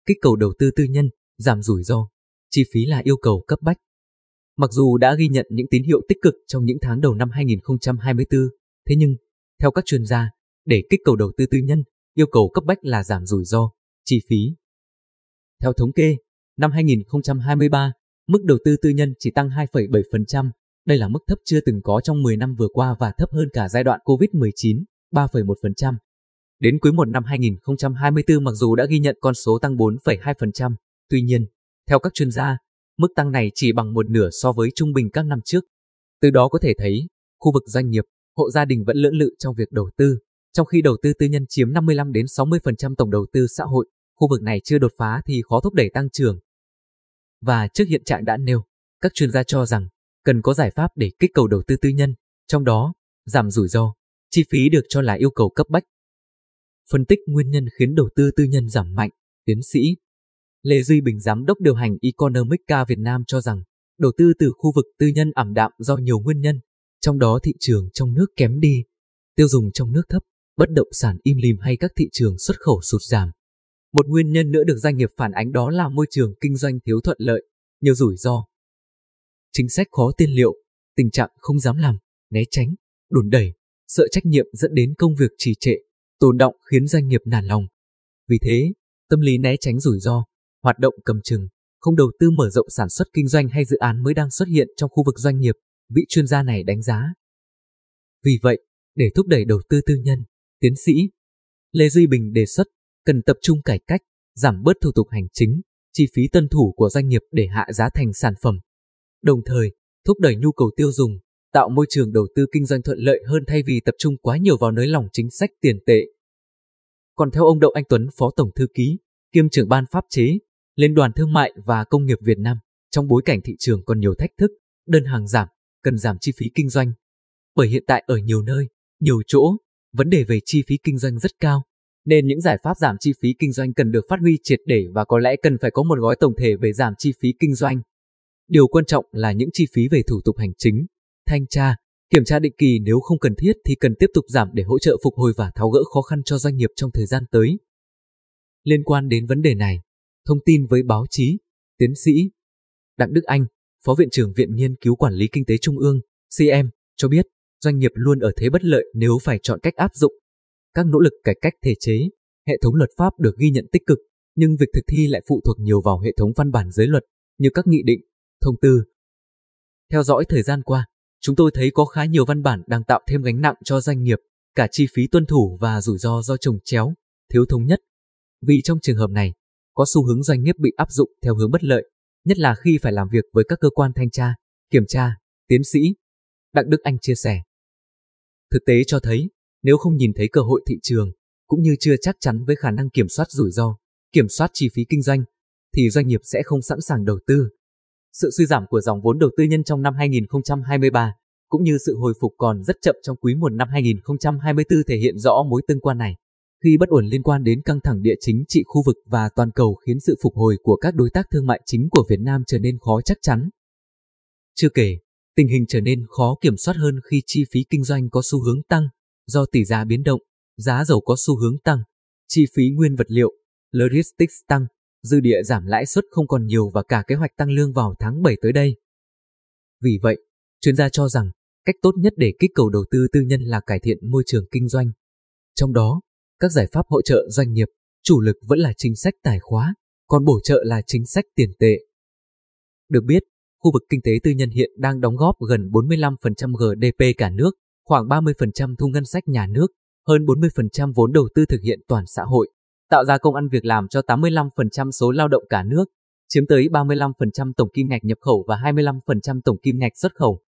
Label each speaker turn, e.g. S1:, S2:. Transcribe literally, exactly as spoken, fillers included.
S1: kích cầu đầu tư tư nhân, giảm rủi ro, chi phí là yêu cầu cấp bách. Mặc dù đã ghi nhận những tín hiệu tích cực trong những tháng đầu năm hai nghìn không trăm hai mươi tư, thế nhưng, theo các chuyên gia, để kích cầu đầu tư tư nhân, yêu cầu cấp bách là giảm rủi ro, chi phí. Theo thống kê, năm hai nghìn không trăm hai mươi ba, mức đầu tư tư nhân chỉ tăng hai phẩy bảy phần trăm, đây là mức thấp chưa từng có trong mười năm vừa qua và thấp hơn cả giai đoạn Covid mười chín, ba phẩy một phần trăm. Đến quý một năm hai nghìn không trăm hai mươi tư mặc dù đã ghi nhận con số tăng bốn phẩy hai phần trăm, tuy nhiên, theo các chuyên gia, mức tăng này chỉ bằng một nửa so với trung bình các năm trước. Từ đó có thể thấy, khu vực doanh nghiệp, hộ gia đình vẫn lưỡng lự trong việc đầu tư, trong khi đầu tư tư nhân chiếm năm mươi lăm đến sáu mươi phần trăm tổng đầu tư xã hội, khu vực này chưa đột phá thì khó thúc đẩy tăng trưởng. Và trước hiện trạng đã nêu, các chuyên gia cho rằng cần có giải pháp để kích cầu đầu tư tư nhân, trong đó, giảm rủi ro, chi phí được cho là yêu cầu cấp bách. Phân tích nguyên nhân khiến đầu tư tư nhân giảm mạnh, tiến sĩ Lê Duy Bình, giám đốc điều hành Economica Việt Nam cho rằng, đầu tư từ khu vực tư nhân ảm đạm do nhiều nguyên nhân, trong đó thị trường trong nước kém đi, tiêu dùng trong nước thấp, bất động sản im lìm hay các thị trường xuất khẩu sụt giảm. Một nguyên nhân nữa được doanh nghiệp phản ánh đó là môi trường kinh doanh thiếu thuận lợi, nhiều rủi ro. Chính sách khó tiên liệu, tình trạng không dám làm, né tránh, đùn đẩy, sợ trách nhiệm dẫn đến công việc trì trệ, tồn đọng khiến doanh nghiệp nản lòng. Vì thế, tâm lý né tránh rủi ro, hoạt động cầm chừng, không đầu tư mở rộng sản xuất kinh doanh hay dự án mới đang xuất hiện trong khu vực doanh nghiệp, vị chuyên gia này đánh giá. Vì vậy, để thúc đẩy đầu tư tư nhân, tiến sĩ Lê Duy Bình đề xuất cần tập trung cải cách, giảm bớt thủ tục hành chính, chi phí tuân thủ của doanh nghiệp để hạ giá thành sản phẩm. Đồng thời, thúc đẩy nhu cầu tiêu dùng, tạo môi trường đầu tư kinh doanh thuận lợi hơn thay vì tập trung quá nhiều vào nới lỏng chính sách tiền tệ. Còn theo ông Đậu Anh Tuấn, Phó Tổng Thư ký, kiêm trưởng Ban Pháp chế, Liên đoàn Thương mại và Công nghiệp Việt Nam, trong bối cảnh thị trường còn nhiều thách thức, đơn hàng giảm, cần giảm chi phí kinh doanh. Bởi hiện tại ở nhiều nơi, nhiều chỗ, vấn đề về chi phí kinh doanh rất cao, nên những giải pháp giảm chi phí kinh doanh cần được phát huy triệt để và có lẽ cần phải có một gói tổng thể về giảm chi phí kinh doanh. Điều quan trọng là những chi phí về thủ tục hành chính, thanh tra, kiểm tra định kỳ nếu không cần thiết thì cần tiếp tục giảm để hỗ trợ phục hồi và tháo gỡ khó khăn cho doanh nghiệp trong thời gian tới. Liên quan đến vấn đề này, thông tin với báo chí, tiến sĩ Đặng Đức Anh, Phó Viện trưởng Viện Nghiên cứu Quản lý Kinh tế Trung ương, xê em, cho biết doanh nghiệp luôn ở thế bất lợi nếu phải chọn cách áp dụng. Các nỗ lực cải cách thể chế, hệ thống luật pháp được ghi nhận tích cực, nhưng việc thực thi lại phụ thuộc nhiều vào hệ thống văn bản giới luật, như các nghị định, thông tư. Theo dõi thời gian qua, chúng tôi thấy có khá nhiều văn bản đang tạo thêm gánh nặng cho doanh nghiệp, cả chi phí tuân thủ và rủi ro do chồng chéo, thiếu thống nhất. Vì trong trường hợp này, có xu hướng doanh nghiệp bị áp dụng theo hướng bất lợi, nhất là khi phải làm việc với các cơ quan thanh tra, kiểm tra, tiến sĩ Đặng Đức Anh chia sẻ. Thực tế cho thấy, nếu không nhìn thấy cơ hội thị trường, cũng như chưa chắc chắn với khả năng kiểm soát rủi ro, kiểm soát chi phí kinh doanh, thì doanh nghiệp sẽ không sẵn sàng đầu tư. Sự suy giảm của dòng vốn đầu tư nhân trong năm hai nghìn không trăm hai mươi ba, cũng như sự hồi phục còn rất chậm trong quý một năm hai nghìn không trăm hai mươi tư thể hiện rõ mối tương quan này. Khi bất ổn liên quan đến căng thẳng địa chính trị khu vực và toàn cầu khiến sự phục hồi của các đối tác thương mại chính của Việt Nam trở nên khó chắc chắn. Chưa kể, tình hình trở nên khó kiểm soát hơn khi chi phí kinh doanh có xu hướng tăng, do tỷ giá biến động, giá dầu có xu hướng tăng, chi phí nguyên vật liệu, logistics tăng, dư địa giảm lãi suất không còn nhiều và cả kế hoạch tăng lương vào tháng bảy tới đây. Vì vậy, chuyên gia cho rằng, cách tốt nhất để kích cầu đầu tư tư nhân là cải thiện môi trường kinh doanh. Trong đó, các giải pháp hỗ trợ doanh nghiệp, chủ lực vẫn là chính sách tài khóa, còn bổ trợ là chính sách tiền tệ. Được biết, khu vực kinh tế tư nhân hiện đang đóng góp gần bốn mươi lăm phần trăm giê đê pê cả nước, khoảng ba mươi phần trăm thu ngân sách nhà nước, hơn bốn mươi phần trăm vốn đầu tư thực hiện toàn xã hội, tạo ra công ăn việc làm cho tám mươi lăm phần trăm số lao động cả nước, chiếm tới ba mươi lăm phần trăm tổng kim ngạch nhập khẩu và hai mươi lăm phần trăm tổng kim ngạch xuất khẩu.